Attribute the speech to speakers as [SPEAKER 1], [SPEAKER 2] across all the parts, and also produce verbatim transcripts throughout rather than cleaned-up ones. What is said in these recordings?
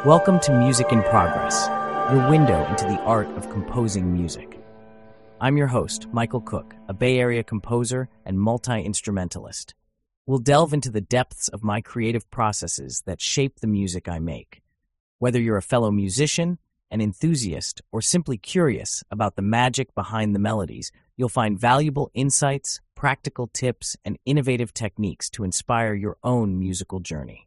[SPEAKER 1] Welcome to Music in Progress, your window into the art of composing music. I'm your host, Michael Cook, a Bay Area composer and multi-instrumentalist. We'll delve into the depths of my creative processes that shape the music I make. Whether you're a fellow musician, an enthusiast, or simply curious about the magic behind the melodies, you'll find valuable insights, practical tips, and innovative techniques to inspire your own musical journey.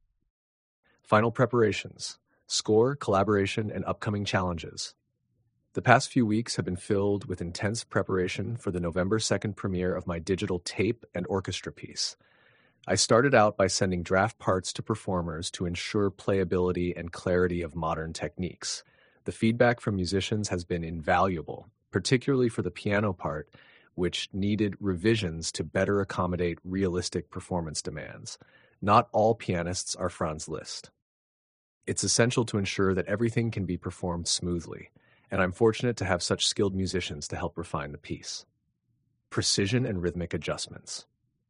[SPEAKER 2] Final preparations, score, collaboration, and upcoming challenges. The past few weeks have been filled with intense preparation for the November second premiere of my digital tape and orchestra piece. I started out by sending draft parts to performers to ensure playability and clarity of modern techniques. The feedback from musicians has been invaluable, particularly for the piano part, which needed revisions to better accommodate realistic performance demands. Not all pianists are Franz Liszt. It's essential to ensure that everything can be performed smoothly, and I'm fortunate to have such skilled musicians to help refine the piece. Precision and rhythmic adjustments.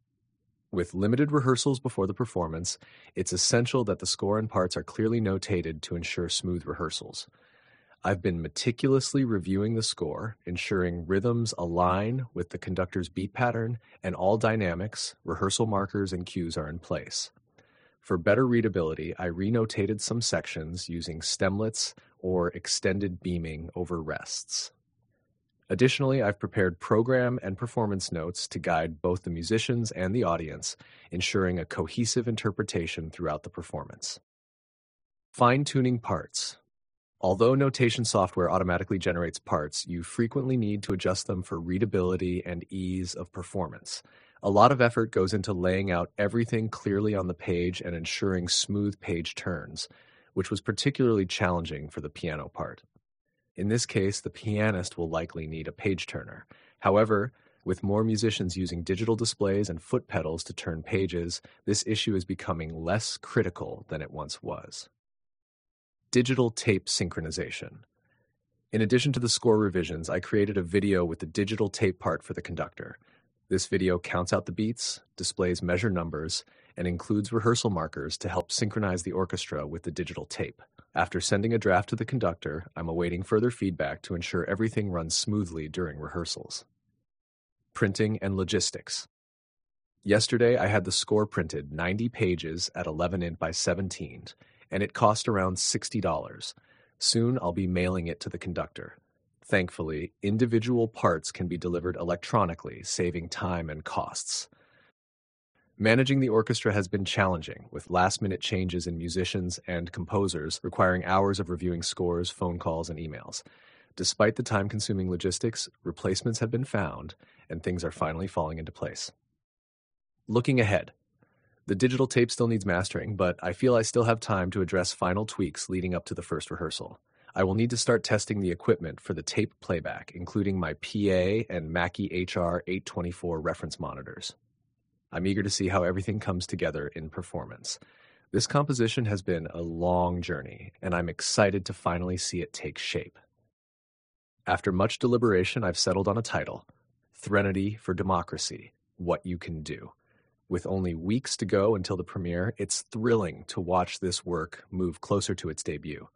[SPEAKER 2] With limited rehearsals before the performance, it's essential that the score and parts are clearly notated to ensure smooth rehearsals. I've been meticulously reviewing the score, ensuring rhythms align with the conductor's beat pattern, and all dynamics, rehearsal markers, and cues are in place. For better readability, I renotated some sections using stemlets or extended beaming over rests. Additionally, I've prepared program and performance notes to guide both the musicians and the audience, ensuring a cohesive interpretation throughout the performance. Fine-tuning parts. Although notation software automatically generates parts, you frequently need to adjust them for readability and ease of performance. A lot of effort goes into laying out everything clearly on the page and ensuring smooth page turns, which was particularly challenging for the piano part. In this case, the pianist will likely need a page turner. However, with more musicians using digital displays and foot pedals to turn pages, this issue is becoming less critical than it once was. Digital tape synchronization. In addition to the score revisions, I created a video with the digital tape part for the conductor. This video counts out the beats, displays measure numbers, and includes rehearsal markers to help synchronize the orchestra with the digital tape. After sending a draft to the conductor, I'm awaiting further feedback to ensure everything runs smoothly during rehearsals. Printing and logistics. Yesterday, I had the score printed ninety pages at eleven inch by seventeen, and it cost around sixty dollars. Soon, I'll be mailing it to the conductor. Thankfully, individual parts can be delivered electronically, saving time and costs. Managing the orchestra has been challenging, with last-minute changes in musicians and composers requiring hours of reviewing scores, phone calls, and emails. Despite the time-consuming logistics, replacements have been found, and things are finally falling into place. Looking ahead. The digital tape still needs mastering, but I feel I still have time to address final tweaks leading up to the first rehearsal. I will need to start testing the equipment for the tape playback, including my P A and Mackie H R eight twenty-four reference monitors. I'm eager to see how everything comes together in performance. This composition has been a long journey, and I'm excited to finally see it take shape. After much deliberation, I've settled on a title, Threnody for Democracy, What You Can Do. With only weeks to go until the premiere, it's thrilling to watch this work move closer to its debut.